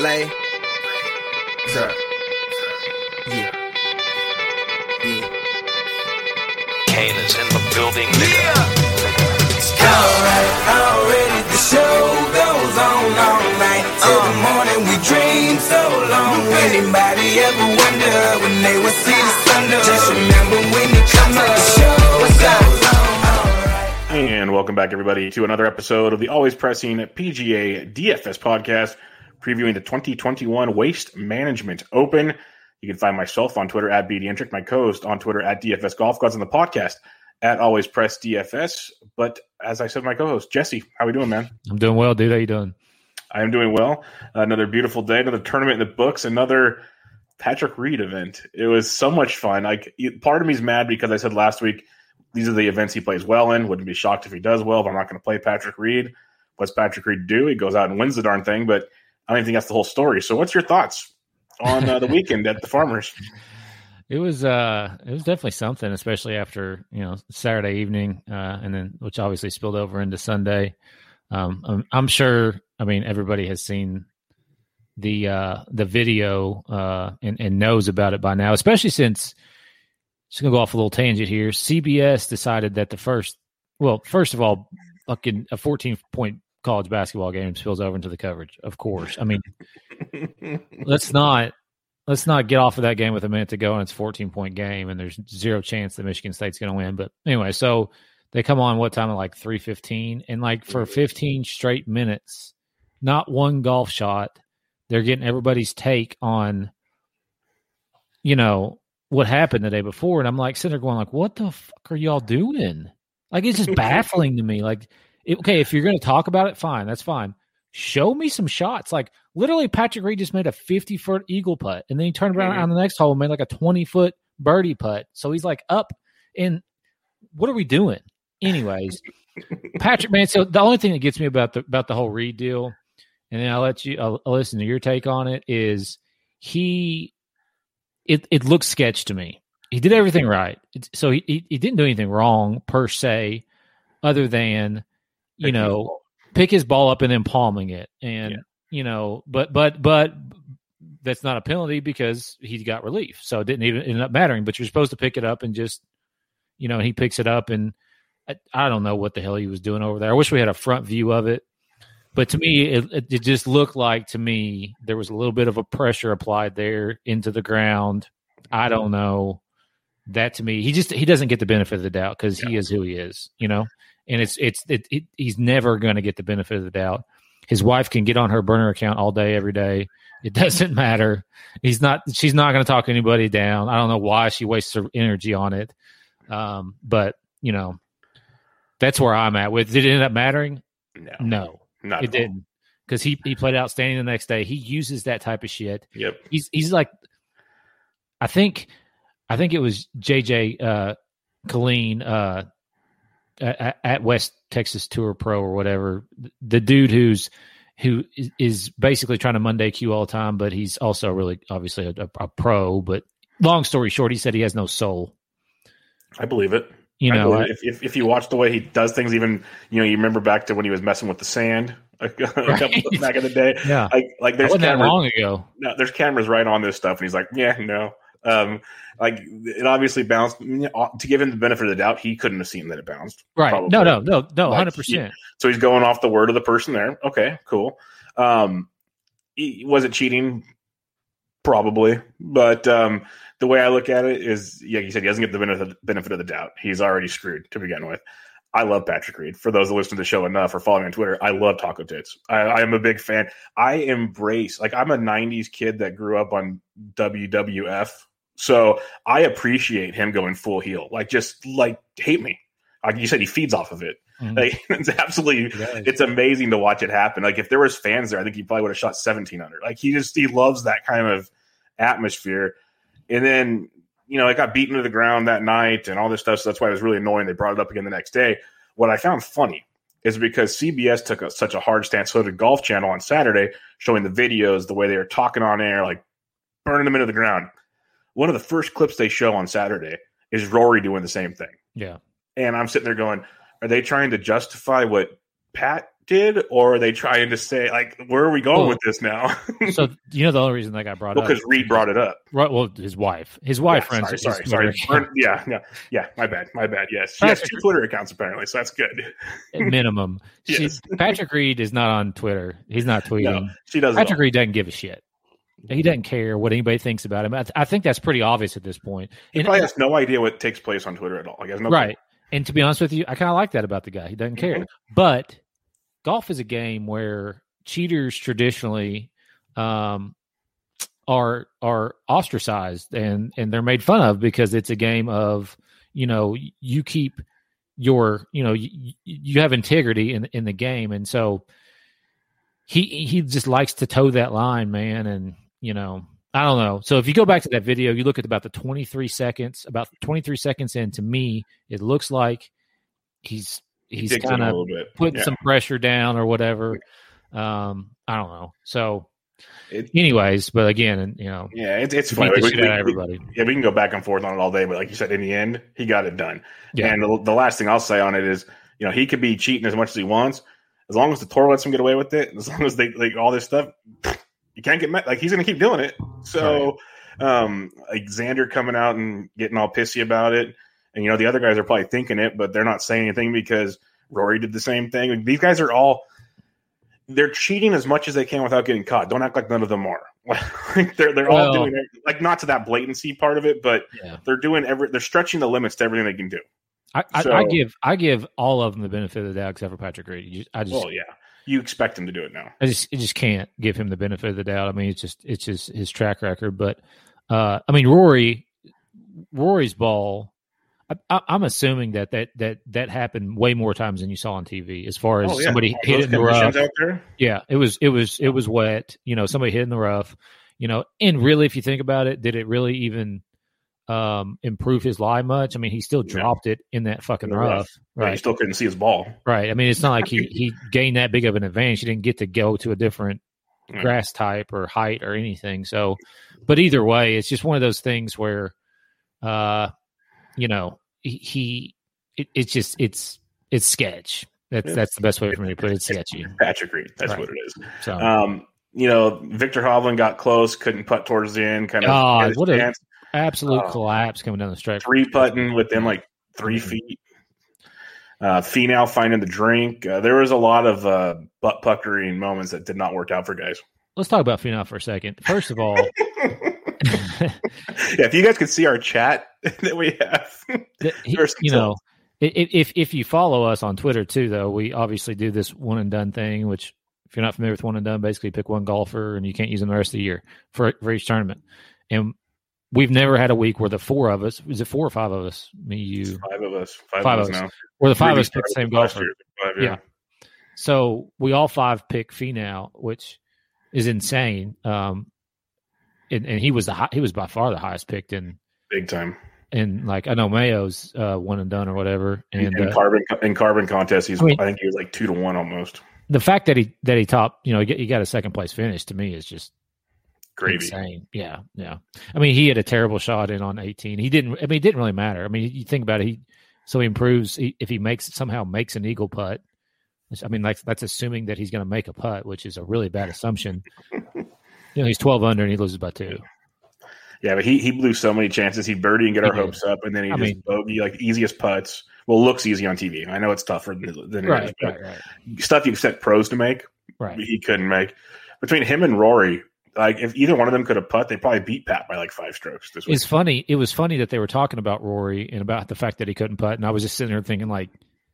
Lay. Sir. Yeah. Yeah. Kane is in the building, nigga. Already the show goes on all night. Till the morning we dream so long. Anybody ever wonder when they would see the sun? Just remember when it comes up, the show goes on. And welcome back, everybody, to another episode of the Always Pressing PGA DFS podcast, previewing the 2021 Waste Management Open. You can find myself on Twitter at BDentric, my co-host on Twitter at DFS Golf Gods, on the podcast at Always Press DFS. But as I said, my co-host, Jesse, how we doing, man? I'm doing well, dude. How you doing? I am doing well. Another beautiful day, another tournament in the books, another Patrick Reed event. It was so much fun. Part of me is mad because I said last week, these are the events he plays well in. Wouldn't be shocked if he does well, but I'm not going to play Patrick Reed. What's Patrick Reed do? He goes out and wins the darn thing, but I don't even think that's the whole story. So what's your thoughts on the weekend at the Farmers? It was definitely something, especially after, Saturday evening, and then which obviously spilled over into Sunday. I'm sure, everybody has seen the video and knows about it by now, especially since, just going to go off a little tangent here, CBS decided that first of all, fucking a 14-point college basketball game spills over into the coverage, of course. Let's not get off of that game with a minute to go, and it's a 14-point game, and there's zero chance that Michigan State's going to win. But anyway, so they come on what time at like 3:15, and for 15 straight minutes, not one golf shot. They're getting everybody's take on, what happened the day before, and I'm sitting there going what the fuck are y'all doing? It's just baffling to me. Okay, if you're going to talk about it, fine, that's fine. Show me some shots. Literally, Patrick Reed just made a 50-foot eagle putt, and then he turned around on the next hole and made a 20-foot birdie putt. So he's up. And what are we doing? Anyways, Patrick, man. So the only thing that gets me about the whole Reed deal, and then I'll listen to your take on it, is it looks sketch to me. He did everything right, so he didn't do anything wrong per se, other than pick his ball up and then palming it, and but that's not a penalty because he got relief, so it didn't even end up mattering. But you're supposed to pick it up and just he picks it up, and I don't know what the hell he was doing over there. I wish we had a front view of it, but to me it just looked like there was a little bit of a pressure applied there into the ground. I don't know. That to me, he doesn't get the benefit of the doubt because he is who he is, and he's never going to get the benefit of the doubt. His wife can get on her burner account all day, every day. It doesn't matter. She's not going to talk anybody down. I don't know why she wastes her energy on it. But that's where I'm at with. Did it end up mattering? No, it didn't. Because he played outstanding the next day. He uses that type of shit. Yep. He's like, I think it was JJ Colleen at West Texas Tour Pro or whatever. The dude who is basically trying to Monday Q all the time, but he's also really obviously a pro. But long story short, he said he has no soul. I believe it. If you watch the way he does things, even you remember back to when he was messing with the sand a couple back in the day. Yeah, there's wasn't that long ago. No, there's cameras right on this stuff, and he's like, yeah, no. It obviously bounced. To give him the benefit of the doubt, he couldn't have seen that it bounced. Right? Probably. No, 100%. So he's going off the word of the person there. Okay, cool. Was it cheating? Probably, but the way I look at it is, he said he doesn't get the benefit of the doubt. He's already screwed to begin with. I love Patrick Reed. For those that listen to the show enough or follow me on Twitter, I love Taco Tits. I am a big fan. I embrace, I'm a 90s kid that grew up on WWF. So I appreciate him going full heel. Hate me. Like you said, he feeds off of it. Mm-hmm. It's absolutely, it's amazing to watch it happen. If there was fans there, I think he probably would have shot 17 under. He loves that kind of atmosphere. And then, it got beaten to the ground that night and all this stuff. So that's why it was really annoying. They brought it up again the next day. What I found funny is because CBS took such a hard stance. So did Golf Channel on Saturday, showing the videos, the way they were talking on air, burning them into the ground. One of the first clips they show on Saturday is Rory doing the same thing. Yeah. And I'm sitting there going, are they trying to justify what Pat did, or are they trying to say, like, where are we going with this now? So, the only reason that got brought up. Because Reed brought it up. Right. Well, his wife runs his Sorry. Yeah. My bad. Yes. She has 2 Twitter accounts, apparently, so that's good. At minimum. Yes. Patrick Reed is not on Twitter. He's not tweeting. No, she doesn't. Patrick Reed doesn't give a shit. He doesn't care what anybody thinks about him. I think that's pretty obvious at this point. He probably has no idea what takes place on Twitter at all. He has no right. And to be honest with you, I kind of like that about the guy. He doesn't care. But golf is a game where cheaters traditionally are ostracized and they're made fun of because it's a game of, you keep your, you have integrity in the game. And so he just likes to toe that line, man. And, I don't know. So if you go back to that video, you look at about 23 seconds in, to me, it looks like he's kind of putting some pressure down or whatever. I don't know. So anyways, but again, it's funny. Everybody. We can go back and forth on it all day, but like you said, in the end, he got it done. Yeah. And the last thing I'll say on it is, he could be cheating as much as he wants, as long as the tour lets him get away with it. As long as they like all this stuff, you can't get mad. Like he's going to keep doing it. So, like Xander coming out and getting all pissy about it, and the other guys are probably thinking it, but they're not saying anything because Rory did the same thing. Like, these guys are they're cheating as much as they can without getting caught. Don't act like none of them are. Like they're all doing it, like not to that blatancy part of it, but they're doing they're stretching the limits to everything they can do. I give all of them the benefit of the doubt except for Patrick Reed. You expect him to do it now. I just can't give him the benefit of the doubt. I mean, it's just his track record. But I mean, Rory's ball. I'm assuming that happened way more times than you saw on TV. As far as somebody hit it in the rough, out there? Yeah, it was wet. Somebody hit in the rough. And really, if you think about it, did it really even improve his lie much? I mean, he still dropped it in that fucking rough. Right, he still couldn't see his ball. Right. I mean, it's not like he gained that big of an advantage. He didn't get to go to a different grass type or height or anything. So, but either way, it's just one of those things where, it's sketch. That's the best way for me to put it. It's sketchy. Patrick Reed. That's what it is. So, Victor Hovland got close, couldn't putt towards the end. Kind of what an absolute collapse coming down the stretch. 3-putting within like 3 feet. Finau finding the drink. There was a lot of butt puckering moments that did not work out for guys. Let's talk about Finau for a second. First of all, if you guys could see our chat that we have, if you follow us on Twitter too, though, we obviously do this one and done thing. Which, if you're not familiar with one and done, basically pick one golfer and you can't use them the rest of the year for each tournament. And we've never had a week where the 4 of us, is it 4 or 5 of us? Me, you, 5 of us, 5 of us now. Where the 5 of us pick the same golfer. Yeah. So we all 5 pick Finau, which is insane. And he was by far the highest picked in big time. And like, I know Mayo's one and done or whatever. And in carbon contest, I think he was like 2-1 almost. The fact that he topped, he got a second place finish to me is just gravy. Insane. Yeah. I mean, he had a terrible shot in on 18. It didn't really matter. I mean, you think about it. He improves if he somehow makes an eagle putt. I mean, that's assuming that he's going to make a putt, which is a really bad assumption. He's 12 under and he loses by 2. Yeah, but he blew so many chances. He'd birdie and get our hopes up, and then he bogey, like easiest putts. Well, looks easy on TV. I know it's tougher than it is, but stuff you expect pros to make, he couldn't make. Between him and Rory, like if either one of them could have putt, they probably beat Pat by like 5 strokes this week. It's funny. It was funny that they were talking about Rory and about the fact that he couldn't putt, and I was just sitting there thinking like,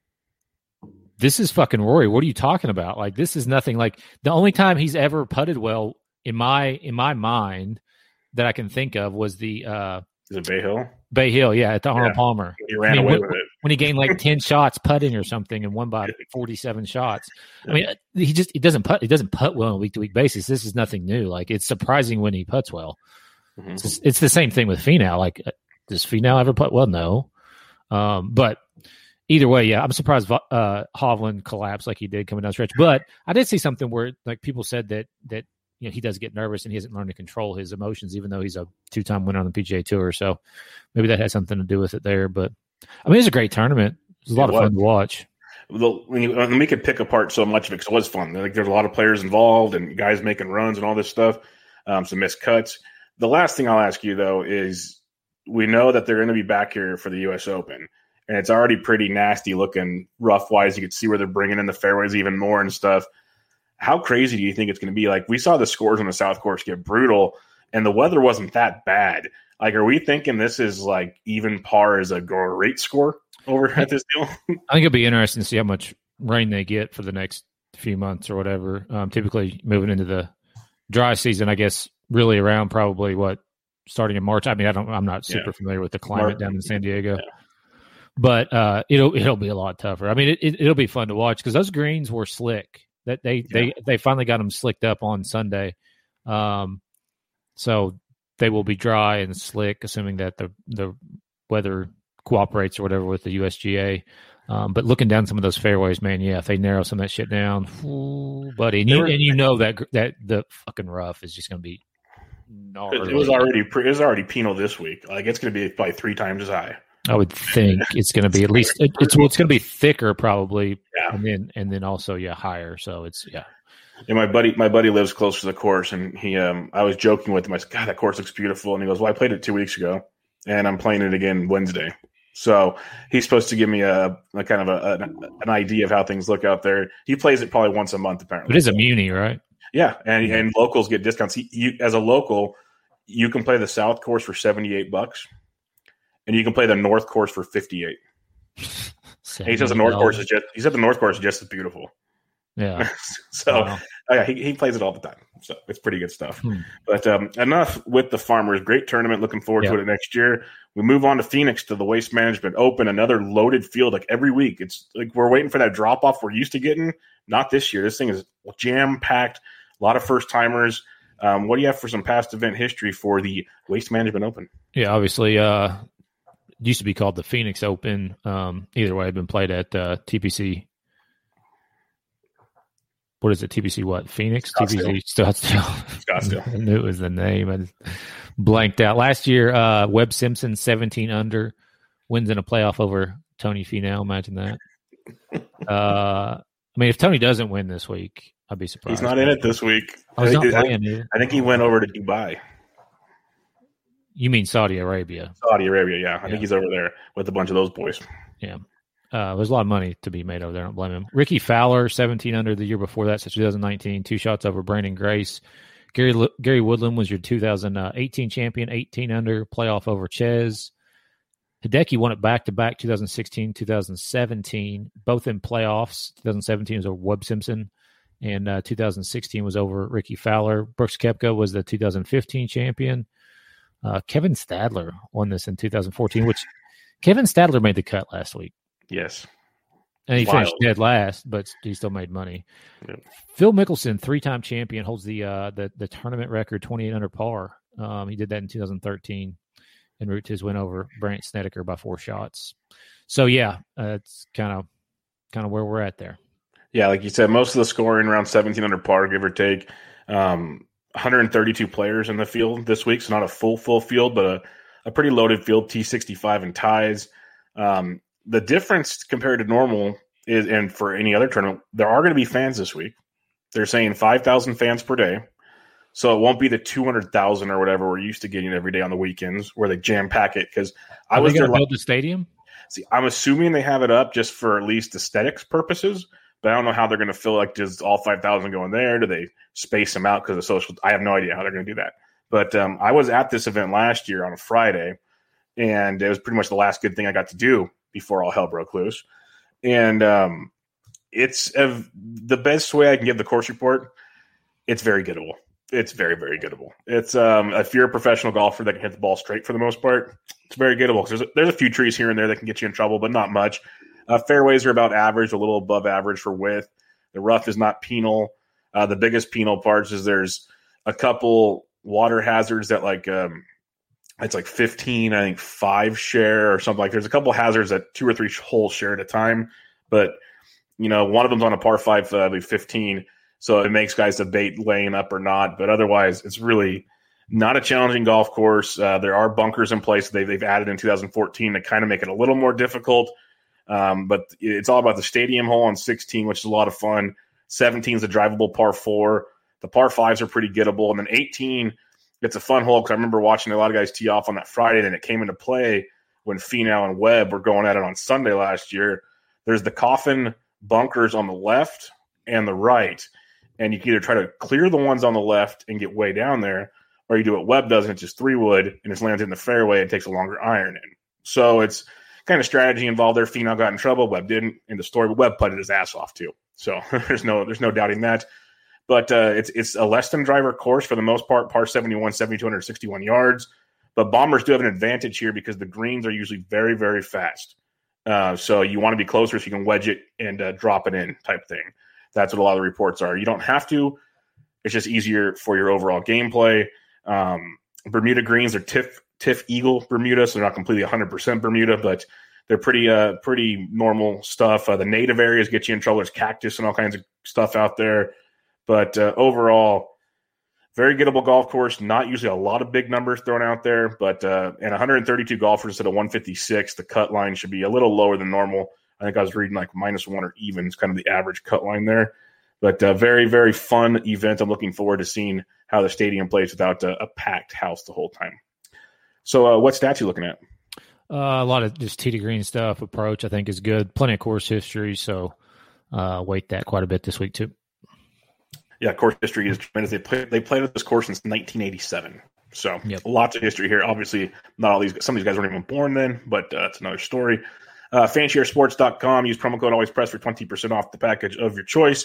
this is fucking Rory. What are you talking about? Like, this is nothing. Like, the only time he's ever putted well in my mind that I can think of was the is it Bay Hill? Bay Hill, yeah, at the Arnold Palmer. He ran away with it when he gained like 10 shots putting or something and won by 47 shots. I mean, he doesn't putt. He doesn't putt well on a week-to-week basis. This is nothing new. Like, it's surprising when he putts well. Mm-hmm. It's the same thing with Finau. Like, does Finau ever putt well? No. But either way, yeah, I'm surprised Hovland collapsed like he did coming down the stretch. But I did see something where like people said that he does get nervous and he hasn't learned to control his emotions, even though he's a 2-time winner on the PGA Tour. So maybe that had something to do with it there. But I mean, it's a great tournament. It was a lot of fun to watch. when we could pick apart so much of it because it was fun. Like there's a lot of players involved and guys making runs and all this stuff. Some missed cuts. The last thing I'll ask you though is we know that they're going to be back here for the U.S. Open, and it's already pretty nasty looking rough wise. You can see where they're bringing in the fairways even more and stuff. How crazy do you think it's going to be? Like we saw the scores on the South Course get brutal, and the weather wasn't that bad. Like, are we thinking this is like even par as a great score over at this deal? I think it'll be interesting to see how much rain they get for the next few months or whatever. Typically moving into the dry season, I guess, really around probably starting in March. I mean, I'm not super familiar with the climate down in San Diego, but it'll be a lot tougher. I mean, it'll be fun to watch because those greens were slick. That they finally got them slicked up on Sunday, so they will be dry and slick, assuming that the weather cooperates or whatever with the USGA. But looking down some of those fairways, man, if they narrow some of that shit down, buddy, and you know that the fucking rough is just going to be gnarly. It was already penal this week. Like it's going to be probably 3 times as high. I would think it's going to be at least it's going to be thicker probably, and then also higher. So it's And my buddy lives close to the course, and he I was joking with him. I said, "God, that course looks beautiful." And he goes, "Well, I played it 2 weeks ago, and I'm playing it again Wednesday." So he's supposed to give me a kind of an idea of how things look out there. He plays it probably once a month, apparently. It is a muni, right? Yeah, and locals get discounts. You as a local, you can play the South Course for $78, and you can play the North Course for $58. He says the North Course is just as beautiful. Yeah. So he plays it all the time. So it's pretty good stuff. But enough with the Farmers. Great tournament. Looking forward to it next year. We move on to Phoenix to the Waste Management Open. Another loaded field like every week. It's like we're waiting for that drop off we're used to getting. Not this year. This thing is jam packed. A lot of first timers. What do you have for some past event history for the Waste Management Open? Yeah, obviously, it used to be called the Phoenix Open. Either way, I've been played at TPC. What is it? TPC what? Phoenix? Scottsdale. TPC Scottsdale. I knew it was the name. I just blanked out. Last year, Webb Simpson, 17 under, wins in a playoff over Tony Finau. Imagine that. I mean, if Tony doesn't win this week, I'd be surprised. He's not in it this week. He's not playing here. I think he went over to Dubai. You mean Saudi Arabia? Saudi Arabia, yeah. I think he's over there with a bunch of those boys. Yeah. There's a lot of money to be made over there. I don't blame him. Ricky Fowler, 17 under the year before that, so 2019, 2 shots over Brandon Grace. Gary Woodland was your 2018 champion, 18 under, playoff over Chez. Hideki won it back-to-back 2016, 2017, both in playoffs. 2017 was over Webb Simpson, and 2016 was over Ricky Fowler. Brooks Koepka was the 2015 champion. Kevin Stadler won this in 2014, which Kevin Stadler made the cut last week. Yes. And he finished dead last, but he still made money. Yep. Phil Mickelson, 3-time champion, holds the tournament record, 28 under par. He did that in 2013 en route to his win over Brant Snedeker by 4 shots. So, it's kind of where we're at there. Yeah, like you said, most of the scoring around 17 under par, give or take. 132 players in the field this week, so not a full field, but a pretty loaded field, T65 and ties. The difference compared to normal is, and for any other tournament, there are going to be fans this week. They're saying 5,000 fans per day. So it won't be the 200,000 or whatever we're used to getting every day on the weekends where they jam pack it. Because I was there. Build the stadium? See, I'm assuming they have it up just for at least aesthetics purposes, but I don't know how they're going to feel like just all 5,000 going there. Do they space them out because of social? I have no idea how they're going to do that. But I was at this event last year on a Friday, and it was pretty much the last good thing I got to do before all hell broke loose. And it's the best way I can give the course report. It's very gettable. It's very, very gettable. It's if you're a professional golfer that can hit the ball straight for the most part, it's very gettable. There's a few trees here and there that can get you in trouble, but not much. Fairways are about average, a little above average for width. The rough is not penal. The biggest penal parts is there's a couple water hazards that it's like 15, I think 5 share or something like. There's a couple hazards that 2 or 3 holes share at a time, but one of them's on a par 5, I believe 15. So it makes guys debate laying up or not, but otherwise it's really not a challenging golf course. There are bunkers in place they've added in 2014 to kind of make it a little more difficult. But it's all about the stadium hole on 16, which is a lot of fun. 17 is a drivable par 4. The par 5s are pretty gettable. And then 18, it's a fun hole because I remember watching a lot of guys tee off on that Friday, and it came into play when Finau and Webb were going at it on Sunday last year. There's the coffin bunkers on the left and the right, and you can either try to clear the ones on the left and get way down there, or you do what Webb does, and it's just 3-wood, and it's landed in the fairway and takes a longer iron in. So it's kind of strategy involved there. Finau got in trouble, Webb didn't in the story, but Webb putted his ass off too. So there's no doubting that. But it's a less than driver course for the most part, par 71, 7,261 yards. But bombers do have an advantage here because the greens are usually very, very fast. So you want to be closer so you can wedge it and drop it in type thing. That's what a lot of the reports are. You don't have to. It's just easier for your overall gameplay. Bermuda greens are TIFF Eagle Bermuda, so they're not completely 100% Bermuda, but they're pretty normal stuff. The native areas get you in trouble. There's cactus and all kinds of stuff out there. But overall, very gettable golf course. Not usually a lot of big numbers thrown out there, but and 132 golfers instead of 156. The cut line should be a little lower than normal. I think I was reading like -1 or even. It's kind of the average cut line there. But very, very fun event. I'm looking forward to seeing how the stadium plays without a packed house the whole time. So what stats are you looking at? A lot of just tee to green stuff. Approach, I think, is good. Plenty of course history, so weight that quite a bit this week too. Yeah, course history is tremendous. They played at this course since 1987, so lots of history here. Obviously, not all these. Some of these guys weren't even born then, but it's another story. FanshareSports.com. Use promo code AlwaysPress for 20% off the package of your choice.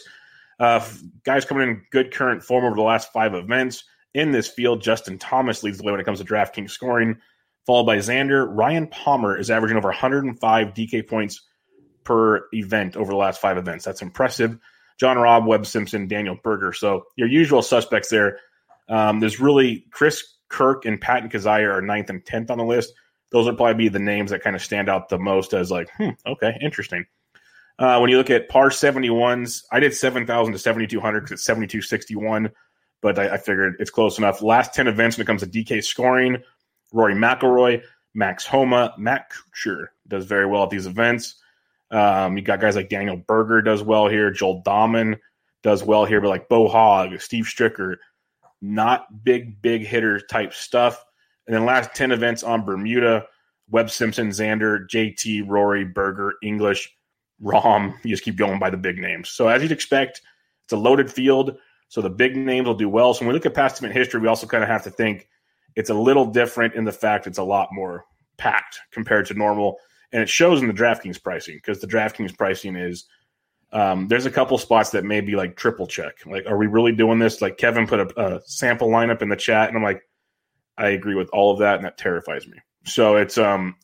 Guys coming in good current form over the last 5 events. In this field, Justin Thomas leads the way when it comes to DraftKings scoring, followed by Xander. Ryan Palmer is averaging over 105 DK points per event over the last 5 events. That's impressive. John Rahm, Webb Simpson, Daniel Berger. So your usual suspects there. There's really Chris Kirk and Patton Kizzire are 9th and 10th on the list. Those would probably be the names that kind of stand out the most as like, okay, interesting. When you look at par 71s, I did 7,000 to 7,200 because it's 7,261, but I figured it's close enough. Last 10 events when it comes to DK scoring, Rory McIlroy, Max Homa, Matt Kuchar does very well at these events. You got guys like Daniel Berger does well here. Joel Dahman does well here, but like Bo Hogg, Steve Stricker, not big hitter type stuff. And then last 10 events on Bermuda, Webb Simpson, Xander, JT, Rory, Berger, English, Rahm. You just keep going by the big names. So as you'd expect, it's a loaded field, so the big names will do well. So when we look at past event history, we also kind of have to think it's a little different in the fact it's a lot more packed compared to normal. And it shows in the DraftKings pricing because the DraftKings pricing is there's a couple spots that may be like triple check. Like, are we really doing this? Like Kevin put a sample lineup in the chat, and I'm like, I agree with all of that, and that terrifies me. So it's going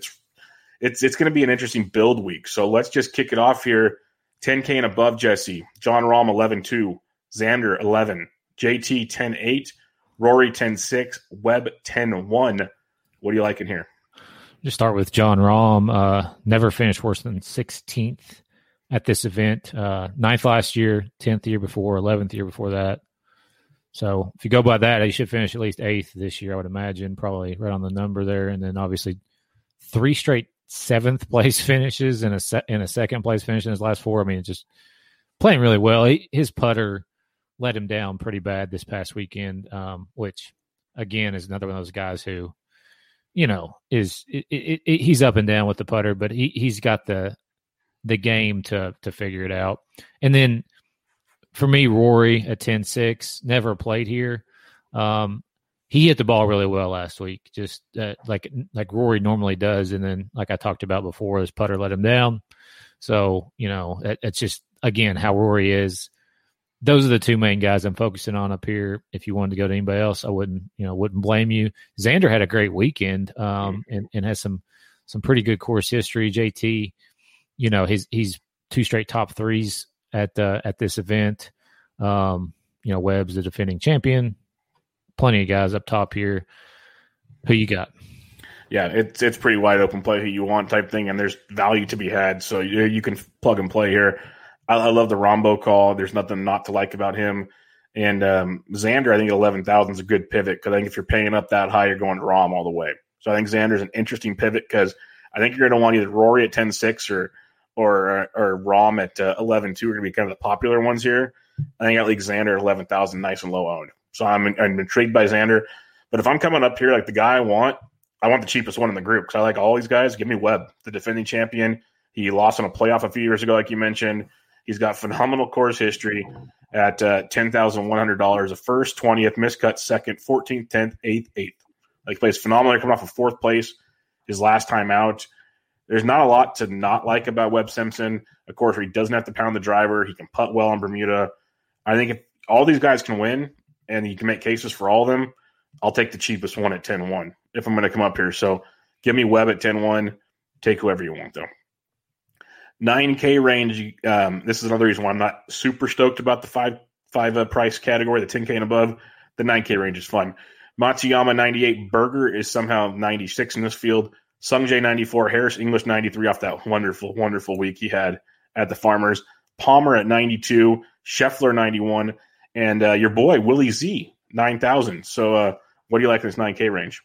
to be an interesting build week. So let's just kick it off here. 10K and above, Jesse. John Rahm 11-2, Xander 11, JT 10-8, Rory 10-6, Webb 10-1. What are you liking here? Just start with John Rahm. Never finished worse than 16th at this event. 9th last year, 10th the year before, 11th the year before that. So if you go by that, he should finish at least 8th this year, I would imagine, probably right on the number there. And then obviously 3 straight 7th place finishes and a 2nd place finish in his last 4. I mean, just playing really well. His putter let him down pretty bad this past weekend, which again is another one of those guys who, you know, he's up and down with the putter, but he's got the game to figure it out. And then for me, Rory at 10-6, never played here. He hit the ball really well last week, just like Rory normally does. And then, like I talked about before, his putter let him down. So, you know, it's just, again, how Rory is. Those are the 2 main guys I'm focusing on up here. If you wanted to go to anybody else, I wouldn't blame you. Xander had a great weekend and has some pretty good course history. JT, you know, he's 2 straight top 3s at this event. You know, Webb's the defending champion. Plenty of guys up top here. Who you got? Yeah, it's pretty wide open, play who you want type thing, and there's value to be had. So you can plug and play here. I love the Rombo call. There's nothing not to like about him. And Xander, I think 11,000 is a good pivot because I think if you're paying up that high, you're going to Rahm all the way. So I think Xander's an interesting pivot because I think you're going to want either Rory at 10-6 or Rom at 11-2 are going to be kind of the popular ones here. I think at least Xander at 11,000, nice and low owned. So I'm intrigued by Xander. But if I'm coming up here, like the guy I want the cheapest one in the group because I like all these guys. Give me Webb, the defending champion. He lost in a playoff a few years ago, like you mentioned. He's got phenomenal course history at $10,100, a first, 20th, miscut, second, 14th, 10th, 8th, 8th. Like, he plays phenomenal. Coming off of fourth place his last time out. There's not a lot to not like about Webb Simpson. Of course, he doesn't have to pound the driver. He can putt well on Bermuda. I think if all these guys can win and you can make cases for all of them, I'll take the cheapest one at 10-1 if I'm going to come up here. So give me Webb at 10-1. Take whoever you want, though. 9K range, this is another reason why I'm not super stoked about the five price category, the 10K and above. The 9K range is fun. Matsuyama 98, Berger is somehow 96 in this field. Sungjae 94, Harris English 93 off that wonderful, wonderful week he had at the Farmers. Palmer at 92, Scheffler 91, and your boy Willie Z 9,000. So what do you like in this 9K range?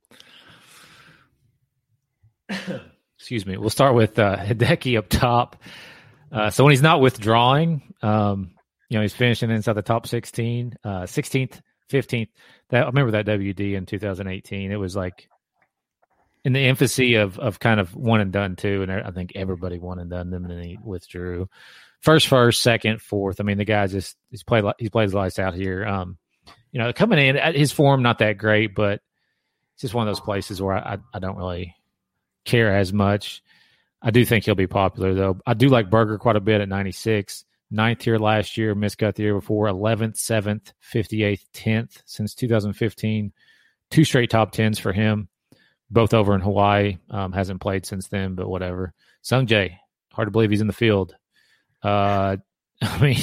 Excuse me. We'll start with Hideki up top. So when he's not withdrawing, he's finishing inside the top 16, 16th, 15th. I remember that WD in 2018. It was like in the infancy of kind of one and done too, and I think everybody one and done them, and then he withdrew. First, second, fourth. I mean, the guy he's played his lights out here. Coming in at his form not that great, but it's just one of those places where I don't really care as much. I do think he'll be popular though. I do like Berger quite a bit at 96. 9th here last year, miscut the year before, 11th, 7th, 58th, 10th since 2015. 2 straight top 10s for him, both over in Hawaii. Hasn't played since then, but whatever. Sungjae, hard to believe he's in the field. I mean,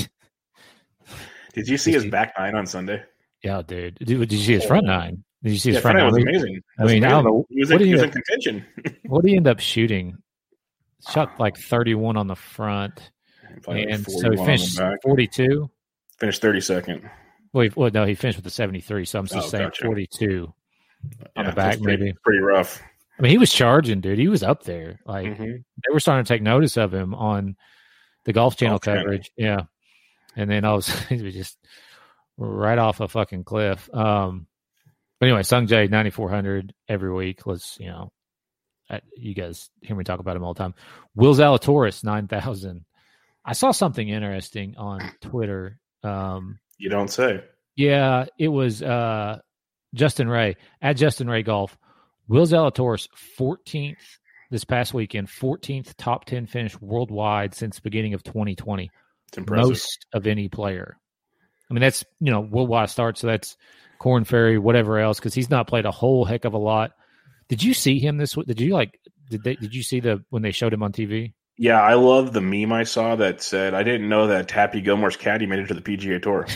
did you see his back nine on Sunday? Yeah, dude. Did you see his front nine? Did you see his front nine? Was amazing. I mean, I don't know. He was in contention. What did he end up shooting? Shot like 31 on the front. And so he finished 42. Finished 32nd. Well, no, he finished with the 73. So I'm just saying gotcha. 42 on the back, maybe. Pretty rough. I mean, he was charging, dude. He was up there. Like they were starting to take notice of him on the Golf Channel coverage. Yeah. And then he was just right off a fucking cliff. But anyway, Sungjae 9,400 every week. Let's you guys hear me talk about him all the time. Will Zalatoris 9,000. I saw something interesting on Twitter. You don't say. Yeah, it was Justin Ray at Justin Ray Golf. Will Zalatoris 14th this past weekend, 14th top 10 finish worldwide since the beginning of 2020. It's impressive. Most of any player. I mean, that's worldwide start, so that's Corn Ferry, whatever else, because he's not played a whole heck of a lot. Did you see him this week? Did you see when they showed him on TV? Yeah, I love the meme I saw that said, I didn't know that Happy Gilmore's caddy made it to the PGA Tour.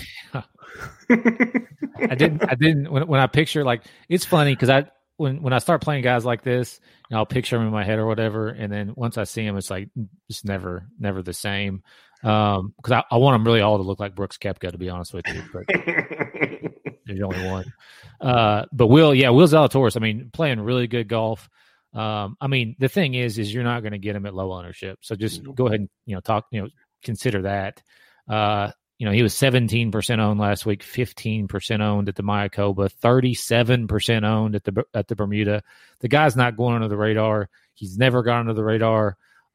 I didn't. When I picture, like, it's funny because when I start playing guys like this, I'll picture them in my head or whatever, and then once I see them, it's like it's never the same. Because I want them really all to look like Brooks Koepka, to be honest with you, but there's only one. But Will Zalatoris, I mean, playing really good golf. I mean, the thing is you're not going to get him at low ownership. So just go ahead and, consider that. He was 17% owned last week, 15% owned at the Mayakoba, 37% owned at the Bermuda. The guy's not going under the radar. He's never gone under the radar.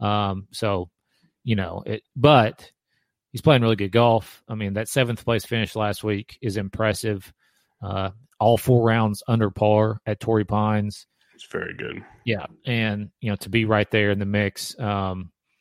But he's playing really good golf. I mean, that 7th place finish last week is impressive. All 4 rounds under par at Torrey Pines. It's very good. Yeah. And, to be right there in the mix. I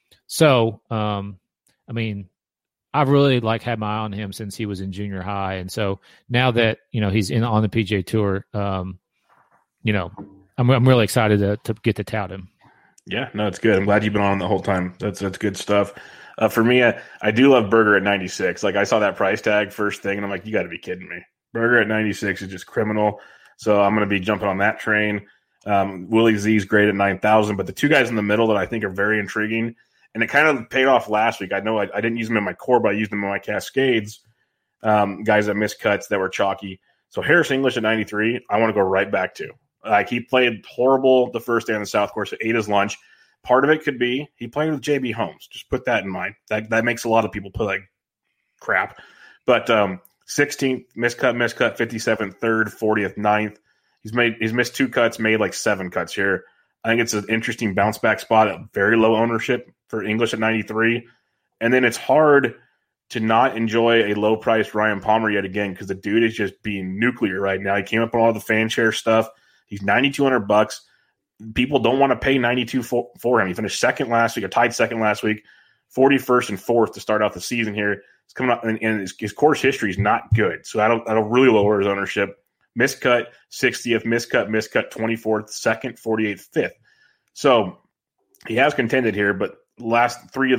mean, I've really had my eye on him since he was in junior high. And so now that, he's on the PGA Tour, I'm really excited to get to tout him. Yeah, no, it's good. I'm glad you've been on the whole time. That's good stuff. For me, I do love Berger at 96. Like, I saw that price tag first thing, and I'm like, you got to be kidding me. Berger at 96 is just criminal. So I'm going to be jumping on that train. Willie Z's great at 9,000, but the 2 guys in the middle that I think are very intriguing, and it kind of paid off last week. I know I didn't use them in my core, but I used them in my Cascades. Guys that missed cuts that were chalky. So Harris English at 93, I want to go right back to. Like, he played horrible the first day on the South Course, ate his lunch. Part of it could be he played with JB Holmes. Just put that in mind. That makes a lot of people put like crap. But 16th, miscut, 57th, 3rd, 40th, 9th. He's missed 2 cuts, made like 7 cuts here. I think it's an interesting bounce back spot at very low ownership for English at 93. And then it's hard to not enjoy a low priced Ryan Palmer yet again, because the dude is just being nuclear right now. He came up on all the fan share stuff. He's $9,200. People don't want to pay $92 for him. He finished second last week, or tied second last week, 41st and 4th to start off the season here. It's coming up, and his course history is not good. So that'll really lower his ownership. Miscut 60th, miscut 24th, 2nd, 48th, 5th. So he has contended here, but last 3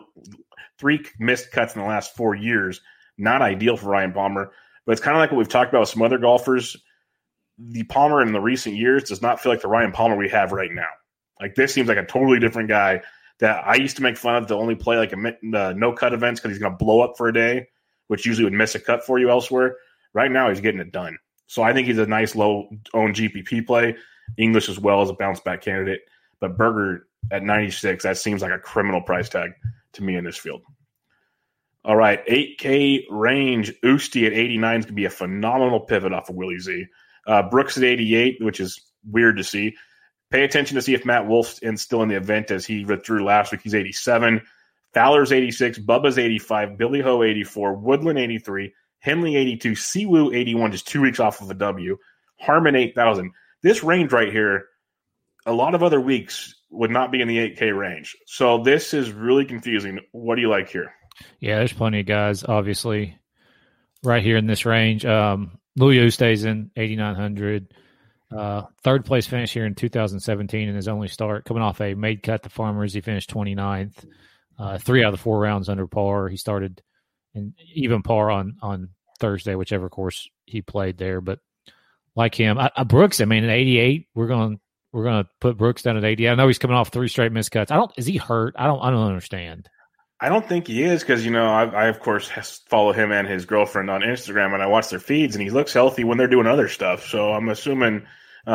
missed cuts in the last 4 years, not ideal for Ryan Palmer. But it's kind of like what we've talked about with some other golfers. The Palmer in the recent years does not feel like the Ryan Palmer we have right now. Like, this seems like a totally different guy that I used to make fun of to only play like no-cut events because he's going to blow up for a day, which usually would miss a cut for you elsewhere. Right now, he's getting it done. So I think he's a nice low-owned GPP play. English as well as a bounce-back candidate. But Berger at 96, that seems like a criminal price tag to me in this field. All right, 8K range. Usti at 89 is going to be a phenomenal pivot off of Willie Z. Brooks at 88, which is weird to see. Pay attention to see if Matt Wolf's still in the event, as he withdrew last week. He's 87. Fowler's 86. Bubba's 85. Billy Ho 84. Woodland 83. Henley 82. Siwoo 81, just 2 weeks off of a W. Harmon 8,000. This range right here, a lot of other weeks would not be in the 8K range. So this is really confusing. What do you like here? Yeah, there's plenty of guys, obviously, right here in this range. Louis Oosthuizen, 8,900. Third place finish here in 2017 in his only start. Coming off a made cut to Farmers, he finished 29th. 3 out of the 4 rounds under par. He started in even par on Thursday, whichever course he played there. But like him, Brooks, I mean, at 88, we're going to put Brooks down at 80. I know he's coming off 3 straight missed cuts. Is he hurt? I don't understand. I don't think he is, because, I of course follow him and his girlfriend on Instagram, and I watch their feeds, and he looks healthy when they're doing other stuff. So I'm assuming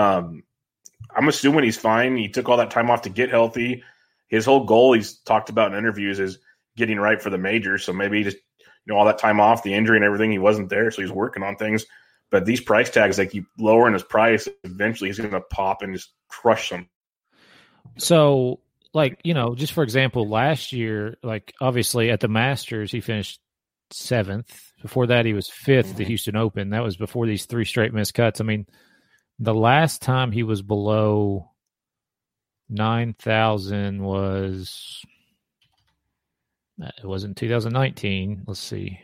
he's fine. He took all that time off to get healthy. His whole goal, he's talked about in interviews, is getting right for the majors. So maybe just all that time off, the injury and everything, he wasn't there, so he's working on things. But these price tags, they keep lowering his price. Eventually, he's going to pop and just crush them. So, just for example, last year, obviously at the Masters, he finished 7th. Before that, he was 5th at the Houston Open. That was before these 3 straight missed cuts. I mean, the last time he was below 9,000 was it wasn't 2019. Let's see.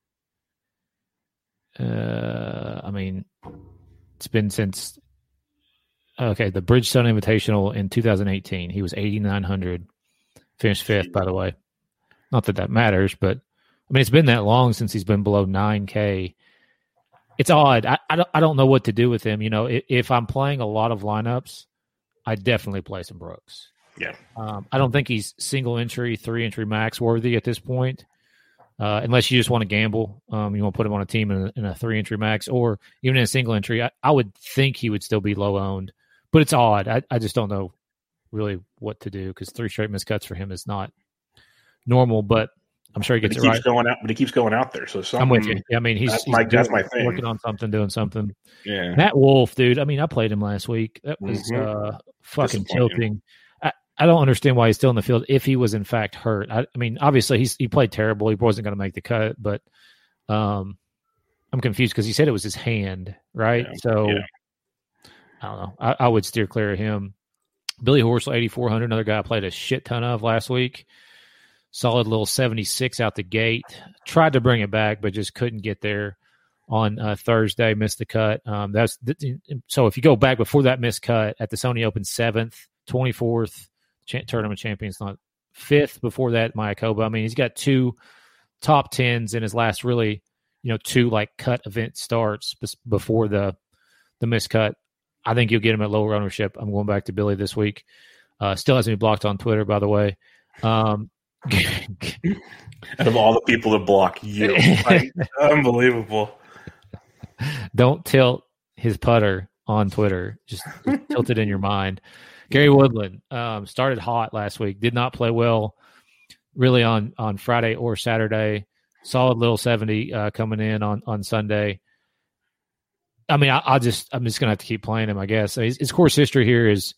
It's been since the Bridgestone Invitational in 2018. He was 8,900, finished 5th, by the way. Not that matters, but it's been that long since he's been below 9K. It's odd. I don't know what to do with him. If I'm playing a lot of lineups, I definitely play some Brooks. Yeah. I don't think he's single entry, 3 entry max worthy at this point. Unless you just want to gamble, you want to put him on a team in a 3 entry max, or even in a single entry. I would think he would still be low owned, but it's odd. I just don't know really what to do, because 3 straight missed cuts for him is not normal, but I'm sure he gets it right. But he keeps going out there. So I'm with you. Yeah, he's my thing. Working on something, doing something. Yeah. Matt Wolf, dude. I played him last week. That was fucking tilting. I don't understand why he's still in the field if he was in fact hurt. Obviously he played terrible. He wasn't going to make the cut, but I'm confused because he said it was his hand, right? Yeah. So I don't know. I would steer clear of him. Billy Horschel, 8,400, another guy I played a shit ton of last week. Solid little 76 out the gate. Tried to bring it back, but just couldn't get there on Thursday. Missed the cut. So if you go back before that missed cut at the Sony Open, 7th, 24th. Tournament champions, not 5th before that, Mayakoba. He's got 2 top 10s in his last really, 2 cut event starts before the miscut. I think you'll get him at lower ownership. I'm going back to Billy this week. Still hasn't been blocked on Twitter, by the way. Out of all the people that block you, unbelievable. Don't tilt his putter on Twitter. Just tilted in your mind. Gary Woodland started hot last week. Did not play well really on Friday or Saturday. Solid little 70 coming in on Sunday. I mean, I'm just going to have to keep playing him, I guess. His course history here is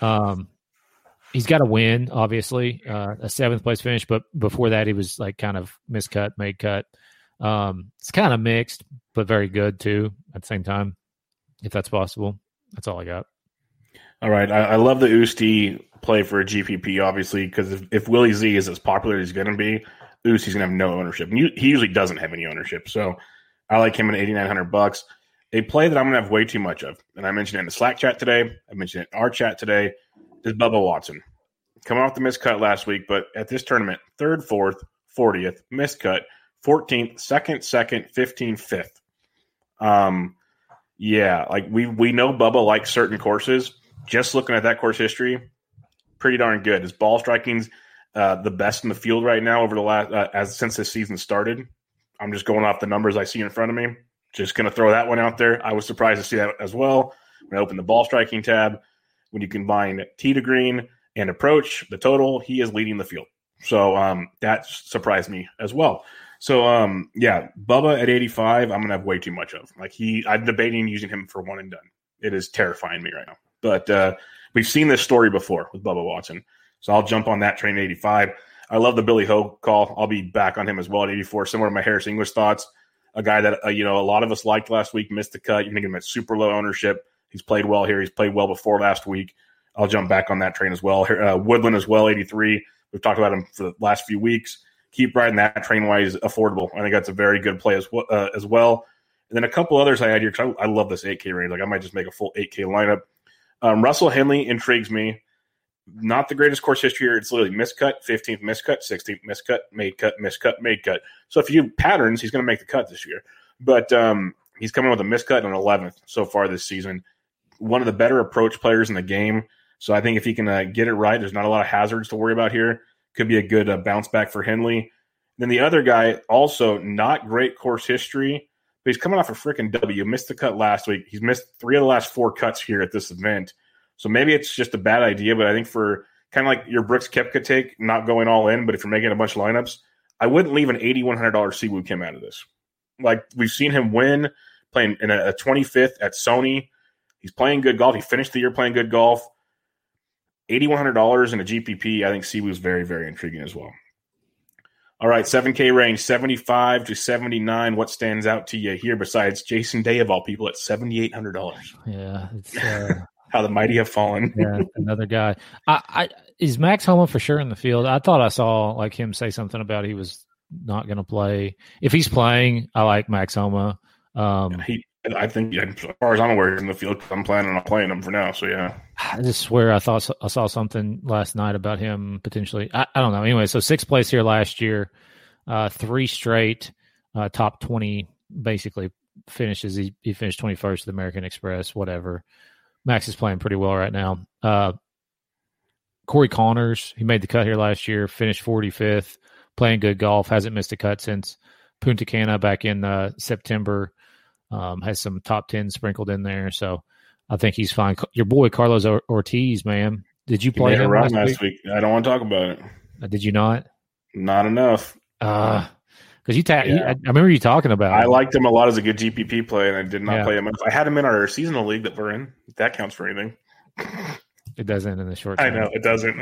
he's got to win, obviously, a seventh place finish. But before that, he was like kind of miscut, made cut. It's kind of mixed, but very good too at the same time, if that's possible. That's all I got. All right. I love the Usti play for a GPP, obviously, because if Willie Z is as popular as he's going to be, Usti's going to have no ownership. And he usually doesn't have any ownership. So I like him at $8,900. A play that I'm going to have way too much of, and I mentioned it in the Slack chat today, I mentioned it in our chat today, is Bubba Watson. Coming off the miscut last week, but at this tournament, 3rd, 4th, 40th, miscut, 14th, 2nd, 15th, 5th. Yeah, like we know Bubba likes certain courses. Just looking at that course history, pretty darn good. His ball striking's the best in the field right now over the last since this season started. I'm just going off the numbers I see in front of me. Just going to throw that one out there. I was surprised to see that as well. When I opened the ball striking tab, when you combine tee to green and approach, the total, he is leading the field. So that surprised me as well. So, yeah, Bubba at 85, I'm going to have way too much of. I'm debating using him for one and done. It is terrifying me right now. But we've seen this story before with Bubba Watson. So I'll jump on that train at 85. I love the Billy Ho call. I'll be back on him as well at 84. Similar to my Harris English thoughts. A guy that, a lot of us liked last week, missed the cut. You're thinking him at super low ownership. He's played well here. He's played well before last week. I'll jump back on that train as well. Woodland as well, 83. We've talked about him for the last few weeks. Keep riding that train while he's affordable. I think that's a very good play as well. And then a couple others I had here because I love this 8K range. Like I might just make a full 8K lineup. Russell Henley intrigues me. Not the greatest course history here. It's literally miscut, 15th miscut, 16th miscut, made cut, miscut, made cut. So if you do patterns, he's going to make the cut this year. But he's coming with a miscut and an 11th so far this season. One of the better approach players in the game. So I think if he can get it right, there's not a lot of hazards to worry about here. Could be a good bounce back for Henley. Then the other guy, also not great course history, but he's coming off a freaking W. Missed the cut last week. He's missed 3 of the last 4 cuts here at this event. So maybe it's just a bad idea, but I think for kind of like your Brooks Koepka take, not going all in, but if you're making a bunch of lineups, I wouldn't leave an $8,100 Siwoo Kim out of this. Like we've seen him win, playing in a 25th at Sony. He's playing good golf. He finished the year playing good golf. $8,100 in a GPP, I think Siwoo is very, very intriguing as well. All right, 7K range, 75 to 79. What stands out to you here besides Jason Day of all people at $7,800? Yeah, it's how the mighty have fallen. Yeah, another guy. Is Max Homa for sure in the field? I thought I saw like him say something about he was not going to play. If he's playing, I like Max Homa. I think, as far as I'm aware, he's in the field. I'm planning on playing him for now. So yeah, I just swear I saw something last night about him potentially. I don't know. Anyway, so 6th place here last year, 3 straight top 20 basically finishes. He finished 21st at the American Express. Whatever. Max is playing pretty well right now. Corey Connors, he made the cut here last year, finished 45th, playing good golf, hasn't missed a cut since Punta Cana back in September. Has some top 10 sprinkled in there, so I think he's fine. Your boy Carlos Ortiz, man, did you play him last week? I don't want to talk about it. Did you not? Not enough. Because I remember you talking about him. I liked him a lot as a good GPP play, and I did not play him enough. I had him in our seasonal league that we're in. If that counts for anything. It doesn't in the short term. I know it doesn't.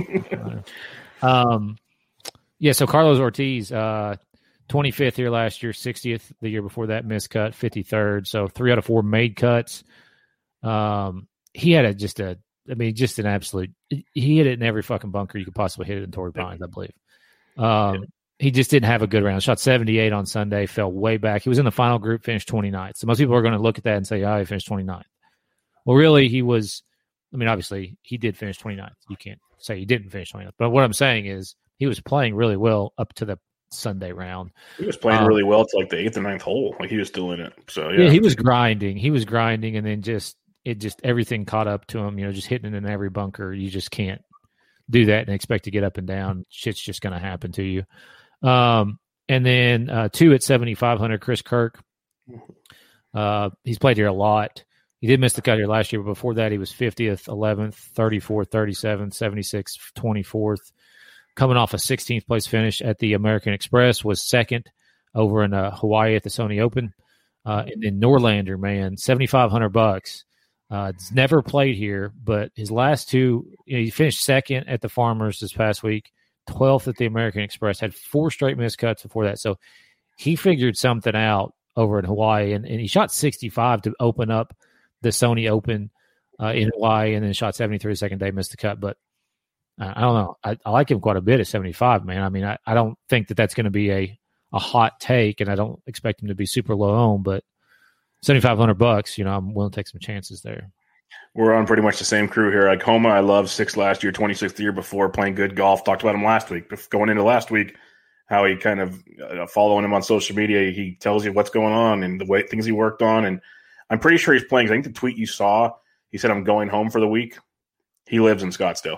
I know. Yeah. So Carlos Ortiz, 25th here last year, 60th the year before that, missed cut, 53rd. So 3 out of 4 made cuts. He had just an absolute. He hit it in every fucking bunker you could possibly hit it in Torrey Pines, I believe. He just didn't have a good round. Shot 78 on Sunday, fell way back. He was in the final group, finished 29th. So most people are going to look at that and say, he finished 29th. Well, really, he was. I mean, obviously, he did finish 29th. You can't say he didn't finish 29th. But what I'm saying is he was playing really well up to the Sunday round. He was playing really well to like the 8th or 9th hole. Like he was still in it. So yeah, he was grinding. And then everything caught up to him. Just hitting it in every bunker. You just can't do that and expect to get up and down. Shit's just going to happen to you. And then 2 at 7,500. Chris Kirk. He's played here a lot. He did miss the cut here last year, but before that he was 50th, 11th, 34th, 37th, 76th, 24th. Coming off a 16th place finish at the American Express, was second over in Hawaii at the Sony Open. And then Norlander, man, $7,500. It's never played here, but his last two, he finished second at the Farmers this past week, 12th at the American Express, had 4 straight missed cuts before that. So he figured something out over in Hawaii, and he shot 65 to open up the Sony Open in Hawaii, and then shot 73 the second day, missed the cut. But I don't know. I like him quite a bit at 75, man. I mean, I don't think that's going to be a hot take, and I don't expect him to be super low owned, but $7,500, I'm willing to take some chances there. We're on pretty much the same crew here. Like Homa, I loved 6 last year, 26th the year before, playing good golf. Talked about him last week. Going into last week, how he kind of following him on social media, he tells you what's going on and the way things he worked on. And I'm pretty sure he's playing. I think the tweet you saw, he said, "I'm going home for the week." He lives in Scottsdale.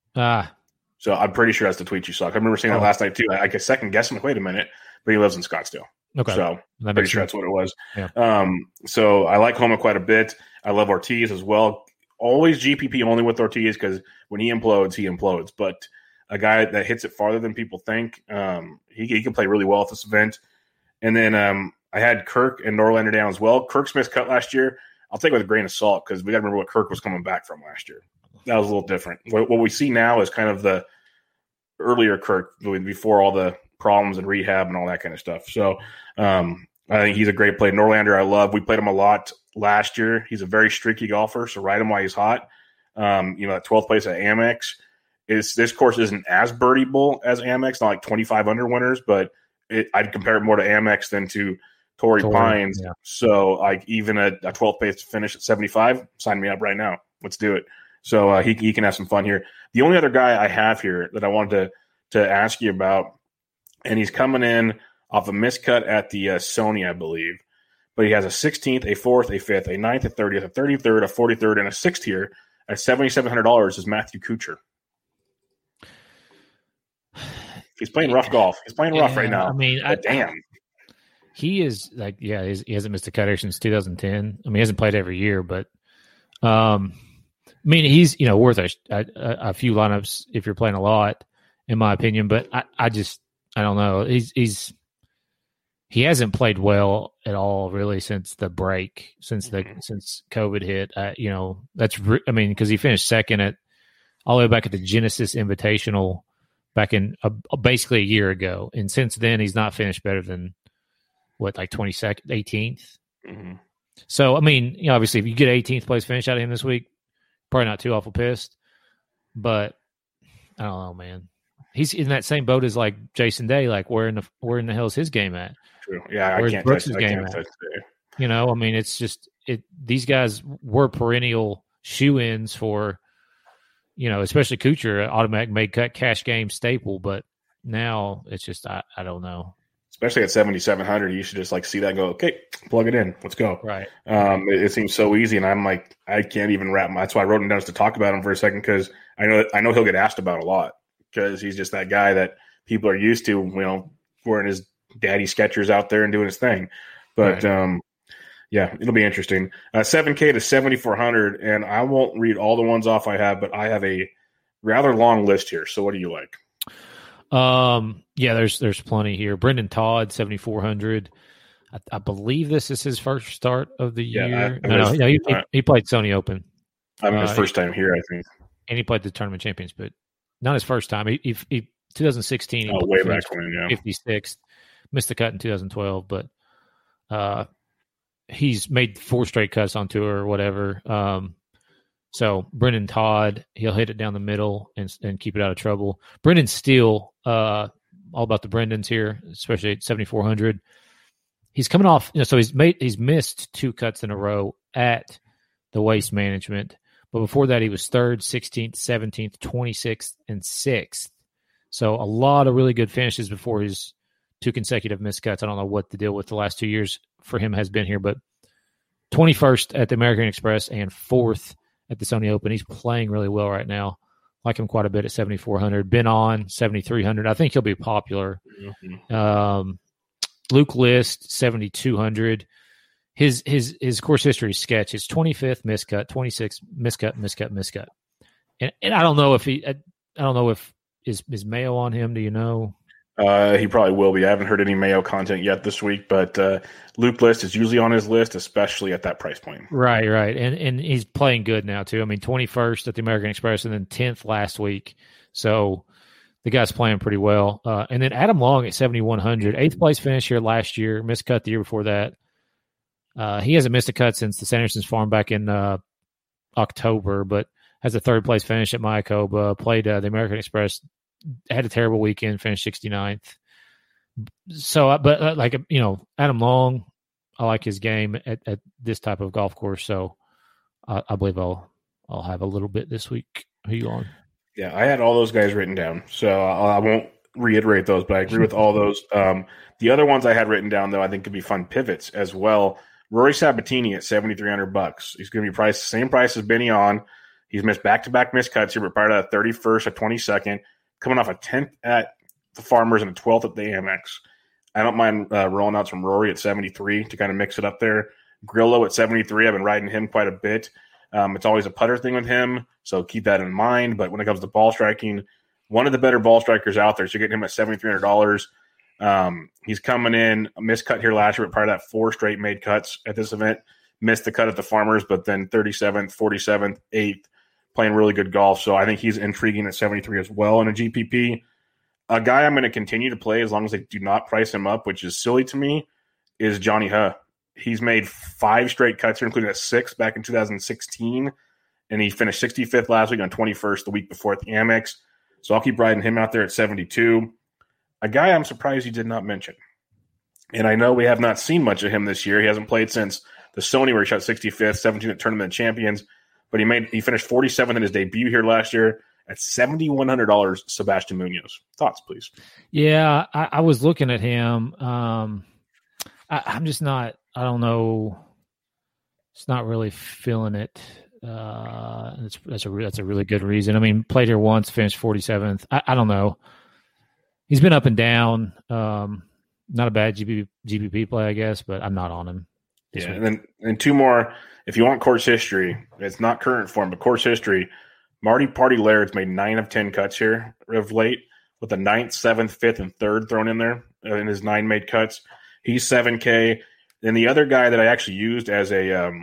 So I'm pretty sure that's the tweet you saw. I remember seeing that last night too. I could second guess him. Like, wait a minute, but he lives in Scottsdale. Okay. So I'm pretty sure that's what it was. Yeah. So I like Homa quite a bit. I love Ortiz as well. Always GPP only with Ortiz because when he implodes, he implodes. But a guy that hits it farther than people think, he can play really well at this event. And then I had Kirk and Norlander down as well. Kirk's missed cut last year. I'll take it with a grain of salt because we got to remember what Kirk was coming back from last year. That was a little different. What we see now is kind of the earlier Kirk before all the problems and rehab and all that kind of stuff. So I think he's a great play. Norlander, I love. We played him a lot last year. He's a very streaky golfer, so ride him while he's hot. At 12th place at Amex. This course isn't as birdieable as Amex, not like 25 under winners, but I'd compare it more to Amex than to Torrey Pines. Yeah. So like even a 12th place finish at 75, sign me up right now. Let's do it. So he can have some fun here. The only other guy I have here that I wanted to ask you about, and he's coming in off a miscut at the Sony, I believe. But he has a 16th, a 4th, a 5th, a 9th, a 30th, a 33rd, a 43rd, and a 6th here at $7,700 is Matthew Kuchar. He's playing rough golf. He's playing rough right now. I mean, damn. He is like, he hasn't missed a cut since 2010. I mean, he hasn't played every year, but he's, worth a few lineups if you're playing a lot, in my opinion. But I don't know. He hasn't played well at all really since the break, since COVID hit. Because he finished second all the way back at the Genesis Invitational back in basically a year ago, and since then he's not finished better than 22nd, 18th. Mm-hmm. So obviously if you get 18th place finish out of him this week, probably not too awful pissed. But I don't know, man. He's in that same boat as like Jason Day. Like where in the hell is his game at? True. Yeah, Where's I can't Brooks' touch game it. Today. It's just these guys were perennial shoe-ins for, especially Kuchar, automatic made cut cash game staple. But now it's just I don't know. Especially at 7,700, you should just like see that and go, okay, plug it in, let's go. Right. It seems so easy, and I'm like, I can't even wrap. That's why I wrote him down just to talk about him for a second because I know he'll get asked about a lot because he's just that guy that people are used to, wearing his daddy Skechers out there and doing his thing. But right. It'll be interesting. 7K to 7,400, and I won't read all the ones off I have, but I have a rather long list here. So what do you like? There's plenty here. Brendan Todd, 7,400. I believe this is his first start of the year. He played Sony Open. His first time here, I think. And he played the Tournament Champions, but not his first time. He 2016. He way back when, 56th. Missed the cut in 2012, but he's made 4 straight cuts on tour or whatever. So Brendan Todd, he'll hit it down the middle and keep it out of trouble. Brendan Steele, all about the Brendans here, especially at 7,400. He's coming off, so he's missed 2 cuts in a row at the Waste Management, but before that he was 3rd, 16th, 17th, 26th, and 6th. So a lot of really good finishes before his 2 consecutive missed cuts. I don't know what the deal with the last 2 years for him has been here, but 21st at the American Express and 4th at the Sony Open. He's playing really well right now. Like him quite a bit at 7,400. Been on 7,300. I think he'll be popular. Mm-hmm. Luke List, 7,200. his course history sketch is 25th miscut, 26th miscut. And I don't know if is Mayo on him. Do you know? He probably will be. I haven't heard any Mayo content yet this week, but Loop List is usually on his list, especially at that price point. Right. And he's playing good now, too. I mean, 21st at the American Express and then 10th last week. So the guy's playing pretty well. And then Adam Long at 7,100, 8th place finish here last year, missed cut the year before that. He hasn't missed a cut since the Sanderson's Farm back in October, but has a 3rd place finish at Mayakoba, played the American Express, had a terrible weekend, finished 69th. So, but Adam Long, I like his game at this type of golf course. So I believe I'll have a little bit this week. Who you on? Yeah, I had all those guys written down, so I won't reiterate those, but I agree with all those. The other ones I had written down, though, I think could be fun pivots as well. Rory Sabatini at $7,300. He's going to be priced the same price as Benny On. He's missed back-to-back miscuts here, but prior to that 31st or 22nd, coming off a 10th at the Farmers and a 12th at the Amex. I don't mind rolling out some Rory at 73 to kind of mix it up there. Grillo at 73, I've been riding him quite a bit. It's always a putter thing with him, so keep that in mind. But when it comes to ball striking, one of the better ball strikers out there, so you're getting him at $7,300. He's coming in, a miscut here last year, but prior to that 4 straight made cuts at this event. Missed the cut at the Farmers, but then 37th, 47th, 8th, playing really good golf. So I think he's intriguing at 73 as well in a GPP. A guy I'm going to continue to play as long as they do not price him up, which is silly to me, is Johnny Huh. He's made 5 straight cuts here, including a 6th back in 2016, and he finished 65th last week on 21st the week before at the Amex. So I'll keep riding him out there at 72. A guy I'm surprised he did not mention, and I know we have not seen much of him this year. He hasn't played since the Sony where he shot 65th, 17th at Tournament of Champions, but he finished 47th in his debut here last year at $7,100. Sebastian Munoz. Thoughts, please? Yeah, I was looking at him. I'm just not. I don't know. It's not really feeling it. That's a really good reason. I mean, played here once, finished 47th. I don't know. He's been up and down. Not a bad GPP play, I guess, but I'm not on him. Yeah, and then 2 more. If you want course history, it's not current form, but course history. Marty Party Laird's made 9 of 10 cuts here of late, with the 9th, 7th, 5th, and 3rd thrown in there in his 9 made cuts. He's $7K. Then the other guy that I actually used as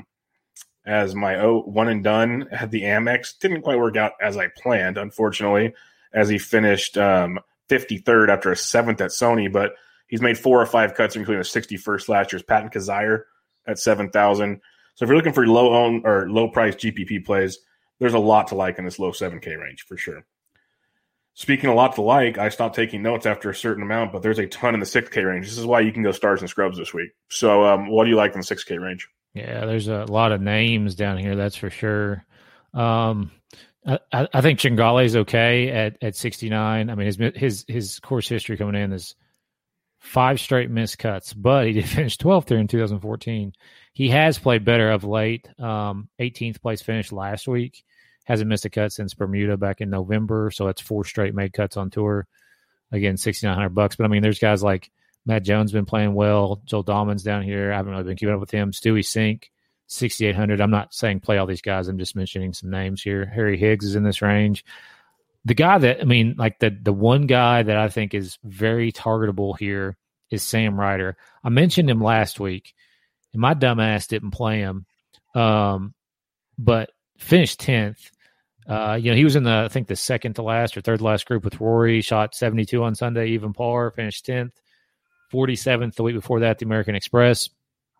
my one and done at the Amex didn't quite work out as I planned, unfortunately, as he finished 53rd after a 7th at Sony, but he's made 4 or 5 cuts, including a 61st last year's Patton Kazire at 7,000. So if you're looking for low price GPP plays, there's a lot to like in this low 7K range for sure. Speaking of a lot to like, I stopped taking notes after a certain amount, but there's a ton in the 6K range. This is why you can go stars and scrubs this week. So what do you like in the 6K range? Yeah, there's a lot of names down here, that's for sure. I think Chingale is okay at 69. I mean, his course history coming in is 5 straight missed cuts, but he did finish 12th there in 2014. He has played better of late. 18th place finish last week. Hasn't missed a cut since Bermuda back in November, so that's 4 straight made cuts on tour. Again, $6,900. But I mean, there's guys like Matt Jones been playing well. Joel Dahman's down here. I haven't really been keeping up with him. Stewie Sink, 6,800. I'm not saying play all these guys. I'm just mentioning some names here. Harry Higgs is in this range. The guy that, I mean, like the one guy that I think is very targetable here is Sam Ryder. I mentioned him last week, and my dumbass didn't play him, but finished 10th. He was in the second to last or third to last group with Rory, shot 72 on Sunday, even par, finished 10th, 47th the week before that, the American Express,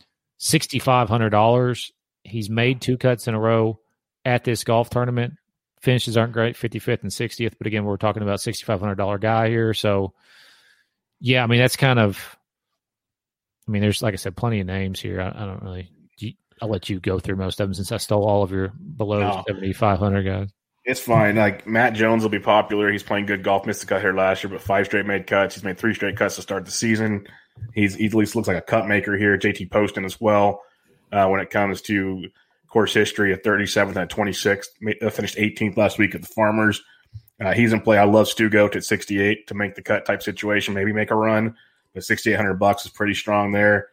$6,500. He's made 2 cuts in a row at this golf tournament. Finishes aren't great, 55th and 60th, but again, we're talking about $6,500 guy here. So, yeah, I mean, that's kind of, I mean, there's, like I said, plenty of names here. I don't really, I'll let you go through most of them since I stole all of your below 7,500 guys. It's fine. Like, Matt Jones will be popular. He's playing good golf. Missed the cut here last year, but 5 straight made cuts. He's made 3 straight cuts to start the season. He at least looks like a cut maker here. JT Poston as well. When it comes to course history, at 37th and 26th. Finished 18th last week at the Farmers. He's in play. I love Stu Goat at 68 to make the cut type situation. Maybe make a run, but $6,800 is pretty strong there.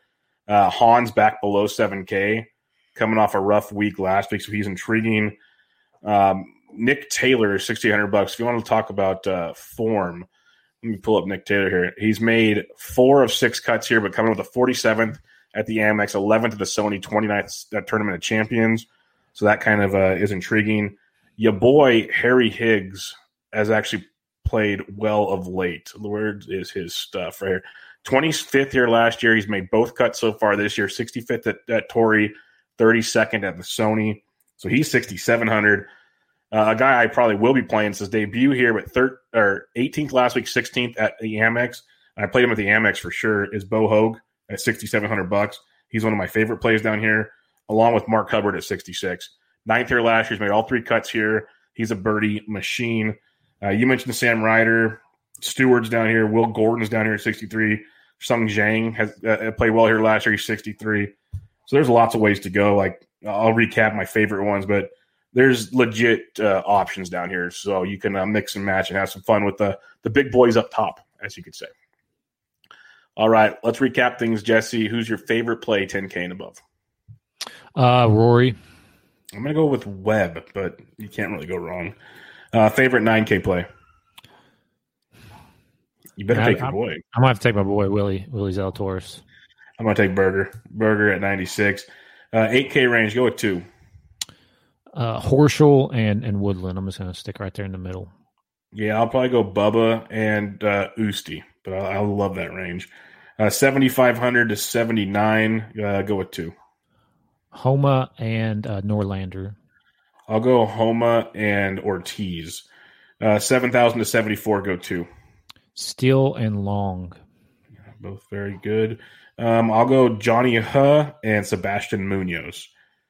Han's back below 7K, coming off a rough week last week, so he's intriguing. Nick Taylor, $6,800. If you want to talk about form, let me pull up Nick Taylor here. He's made 4 of 6 cuts here, but coming with a 47th at the Amex, 11th at the Sony, 29th Tournament of Champions. So that kind of is intriguing. Your boy, Harry Higgs, has actually played well of late. Where is his stuff right here? 25th here last year. He's made both cuts so far this year. 65th at Torrey, 32nd at the Sony. So he's 6,700. A guy I probably will be playing since debut here, but 18th last week, 16th at the Amex. I played him at the Amex for sure. Is Bo Hogue at $6,700. He's one of my favorite plays down here, along with Mark Hubbard at 66. 9th here last year. He's made all 3 cuts here. He's a birdie machine. You mentioned Sam Ryder. Stewart's down here. Will Gordon's down here at 63. Sung Zhang has played well here last year. He's 63. So there's lots of ways to go. Like, I'll recap my favorite ones, but there's legit options down here. So you can mix and match and have some fun with the big boys up top, as you could say. All right, let's recap things, Jesse. Who's your favorite play, 10K and above? Rory. I'm going to go with Webb, but you can't really go wrong. Favorite 9K play? You better take your boy. I'm going to have to take my boy, Willie Zalatoris. I'm going to take Berger at 96. 8K range, go with 2. Horschel and Woodland. I'm just going to stick right there in the middle. Yeah, I'll probably go Bubba and Usti, but I love that range. 7,500 to 79, go with 2. Homa and Norlander. I'll go Homa and Ortiz. 7,000 to 74, go 2. Steele and Long. Both very good. I'll go Johnny Huh and Sebastian Munoz.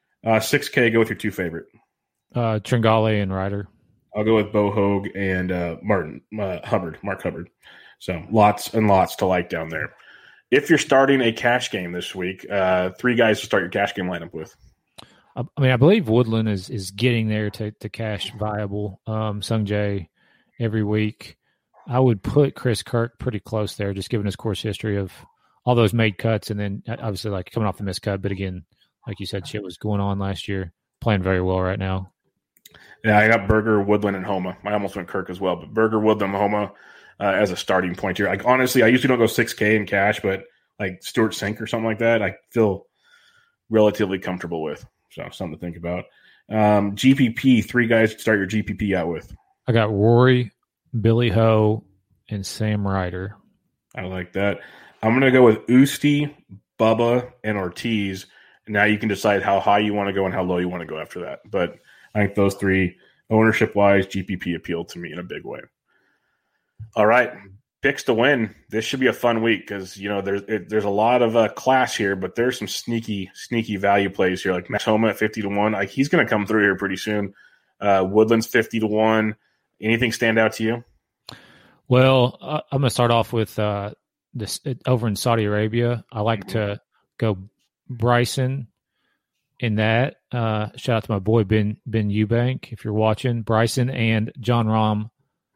6K, go with your 2 favorite. Tringale and Ryder. I'll go with Bo Hogue and Mark Hubbard. So lots and lots to like down there. If you're starting a cash game this week, 3 guys to start your cash game lineup with. I mean, I believe Woodland is getting there to cash viable. Sung Jae every week. I would put Chris Kirk pretty close there, just given his course history of all those made cuts, and then obviously like coming off the missed cut. But again, like you said, shit was going on last year. Playing very well right now. Yeah, I got Berger, Woodland, and Homa. I almost went Kirk as well, but Berger, Woodland, Homa as a starting point here. Like, honestly, I usually don't go 6K in cash, but like Stuart Sink or something like that, I feel relatively comfortable with. So something to think about. GPP, 3 guys to start your GPP out with. I got Rory, Billy Ho, and Sam Ryder. I like that. I'm going to go with Usti, Bubba, and Ortiz. Now you can decide how high you want to go and how low you want to go after that. But I think those 3, ownership-wise, GPP appealed to me in a big way. All right, picks to win. This should be a fun week because, you know, there's a lot of class here, but there's some sneaky value plays here, like Max Homa at 50 to 1. Like, he's going to come through here pretty soon. Woodland's 50 to 1. Anything stand out to you? Well, I'm going to start off with this over in Saudi Arabia. I like to go Bryson in that. Shout out to my boy Ben Eubank if you're watching. Bryson and John Rahm.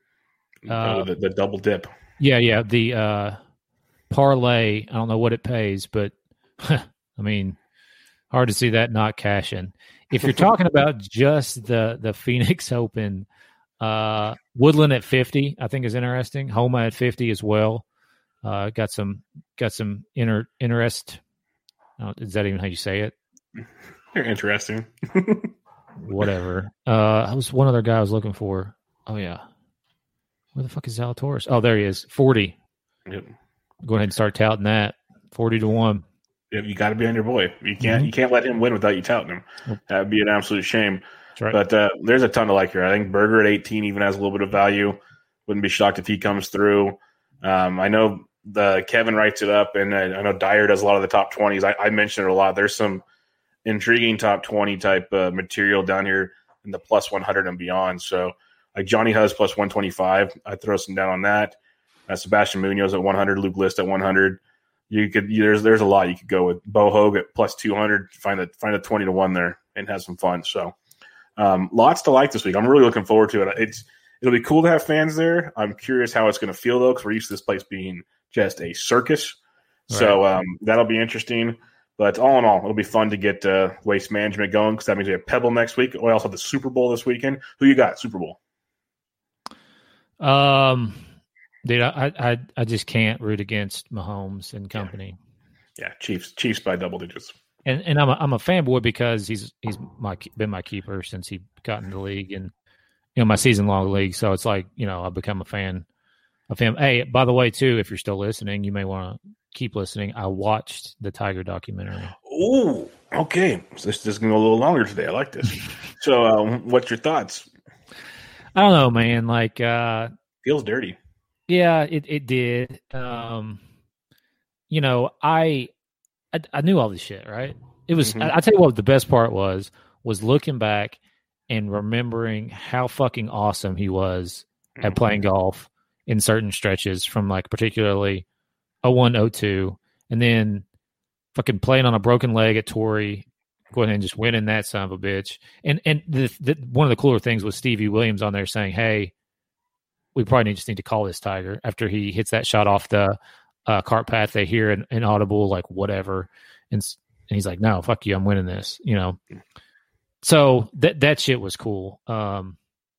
The double dip. Yeah. The parlay. I don't know what it pays, but I mean, hard to see that not cashing. If you're talking about just the Phoenix Open, Woodland at 50, I think is interesting. Homa at 50 as well. Got some interest. Is that even how you say it? You're interesting. Whatever. I was one other guy I was looking for. Oh yeah. Where the fuck is Zalatoris? Oh, there he is. 40. Yep. Go ahead and start touting that. 40 to 1. Yep, you got to be on your boy. You can't let him win without you touting him. That would be an absolute shame. That's right. But there's a ton to like here. I think Berger at 18 even has a little bit of value. Wouldn't be shocked if he comes through. I know Kevin writes it up, and I know Dyer does a lot of the top 20s. I mentioned it a lot. There's some intriguing top 20 type material down here in the plus 100 and beyond. So like Johnny Huz plus 125, I'd throw some down on that. Sebastian Munoz at 100, Luke List at 100. There's a lot you could go with. Bo Hogue at plus 200. Find a 20 to 1 there and have some fun. So lots to like this week. I'm really looking forward to it. It'll be cool to have fans there. I'm curious how it's going to feel though, because we're used to this place being just a circus. So that'll be interesting. But all in all, it'll be fun to get Waste Management going because that means we have Pebble next week. We also have the Super Bowl this weekend. Who you got, Super Bowl? Dude, I just can't root against Mahomes and company. Yeah, Chiefs by double digits. And I'm a fanboy because he's been my keeper since he got in the league and my season long league. So it's like I've become a fan of him. Hey, by the way, too, if you're still listening, you may want to keep listening. I watched the Tiger documentary. Oh, okay. So this is going to go a little longer today. I like this. So, what's your thoughts? I don't know, man. Like, feels dirty. Yeah, it did. I knew all this shit, right? It was. Mm-hmm. I tell you what, the best part was looking back and remembering how fucking awesome he was at playing golf in certain stretches, from like particularly 01, 02, and then fucking playing on a broken leg at Torrey, going and just winning that son of a bitch. And one of the cooler things was Stevie Williams on there saying, "Hey, we probably just need to call this Tiger," after he hits that shot off the cart path. They hear an audible, like, whatever. And he's like, "No, fuck you. I'm winning this," So that shit was cool. The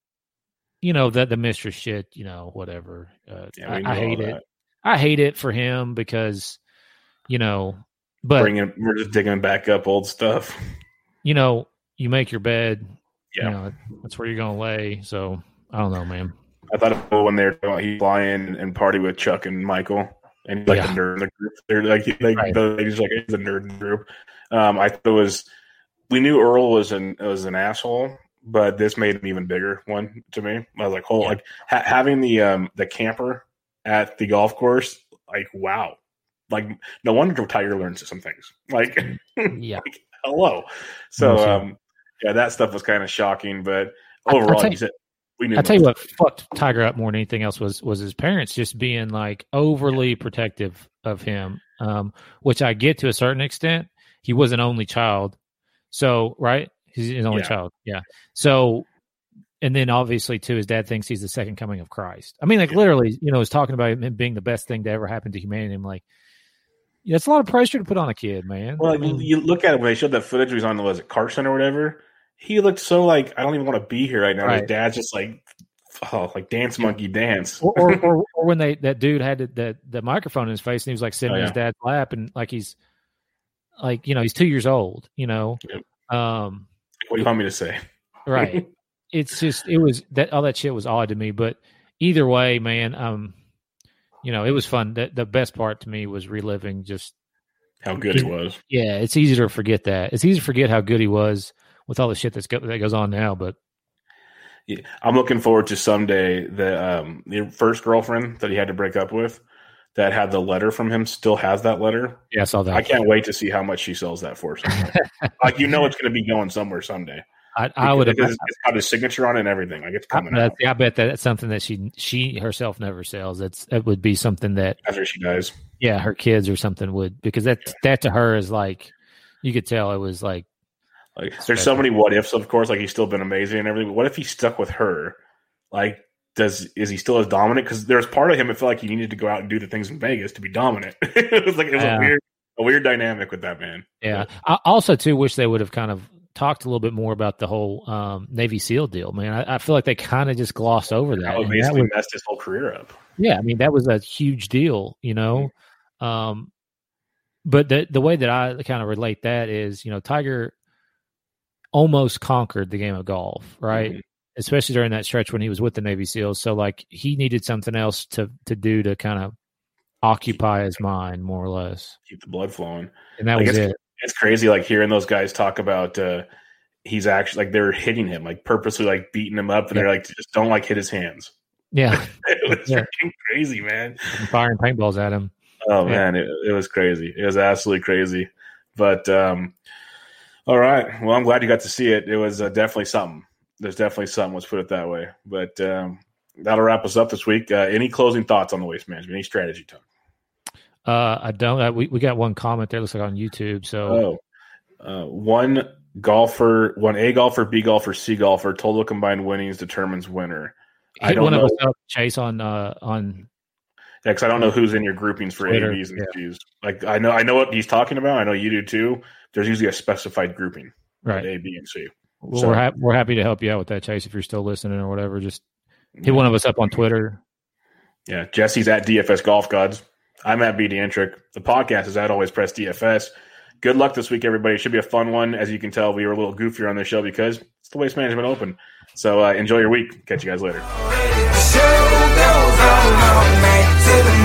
mistress shit, whatever. I hate it. I hate it for him because, but we're just digging back up old stuff. You make your bed. Yeah. That's where you're going to lay. So I don't know, man. I thought when they were talking about he'd fly in and party with Chuck and Michael, and he's like the nerd in the group. They're like, he's the nerd in the group. I thought it was. We knew Earl was an asshole, but this made an even bigger one to me. I was like, having the camper at the golf course, like, wow, like no wonder Tiger learns some things. Like, like, hello. So that stuff was kind of shocking, but overall, he said. I tell you what fucked Tiger up more than anything else was his parents just being like overly protective of him, which I get to a certain extent. He was an only child, so right, he's an only child, yeah. So, and then obviously too, his dad thinks he's the second coming of Christ. I mean, like literally, was talking about him being the best thing to ever happen to humanity. I'm like, that's a lot of pressure to put on a kid, man. Well, I mean, you look at it when they showed that footage. He was on Carson or whatever. He looked so like, I don't even want to be here right now. Right. His dad's just like dance monkey dance. or when that dude had the microphone in his face and he was like sitting in his dad's lap and like he's like, he's 2 years old, Yep. What do you want me to say? Right. It's just, it was that all that shit was odd to me, but either way, man, it was fun. The best part to me was reliving just how good he was. Yeah. It's easy to forget that. It's easy to forget how good he was with all the shit that goes on now, but yeah, I'm looking forward to someday the first girlfriend that he had to break up with that had the letter from him still has that letter. Yeah, I saw that. I can't wait to see how much she sells that for. Like it's going to be going somewhere someday. I would have. It's got his signature on it and everything. Like it's coming out. I bet that's something that she herself never sells. It would be something that after she dies. Yeah, her kids or something would, because that to her is like, you could tell it was like. There's so many what ifs, of course. Like he's still been amazing and everything. But what if he stuck with her? Like, is he still as dominant? Because there's part of him that felt like he needed to go out and do the things in Vegas to be dominant. it was a weird dynamic with that man. Yeah. I also too wish they would have kind of talked a little bit more about the whole Navy SEAL deal, man. I feel like they kind of just glossed over that. That basically messed his whole career up. Yeah, I mean that was a huge deal, Mm-hmm. But the way that I kind of relate that is, Tiger almost conquered the game of golf, right? Mm-hmm. Especially during that stretch when he was with the Navy SEALs. So like he needed something else to do to kind of occupy his mind more or less. Keep the blood flowing. And that was it. It's crazy like hearing those guys talk about he's actually like they're hitting him, like purposely like beating him up and they're like, just don't like hit his hands. Yeah. It was freaking crazy, man. And firing paintballs at him. Oh man, it was crazy. It was absolutely crazy. But all right. Well, I'm glad you got to see it. It was definitely something. There's definitely something. Let's put it that way. But that'll wrap us up this week. Any closing thoughts on the Waste Management? Any strategy talk? I don't. We got one comment there. Looks like on YouTube. So, one A golfer, B golfer, C golfer. Total combined winnings determines winner. Hit one of us up, Chase, on Because I don't know who's in your groupings for Twitter, A, B's, and C's. Like I know what he's talking about. I know you do too. There's usually a specified grouping, right? A, B, and C. Well, So, we're happy to help you out with that, Chase. If you're still listening or whatever, just hit one of us up on Twitter. Yeah, Jesse's at DFS Golf Gods. I'm at BDentric. The podcast is at Always Press DFS. Good luck this week, everybody. It should be a fun one. As you can tell, we were a little goofier on this show because it's the Waste Management Open. So enjoy your week. Catch you guys later. The show goes on all night till the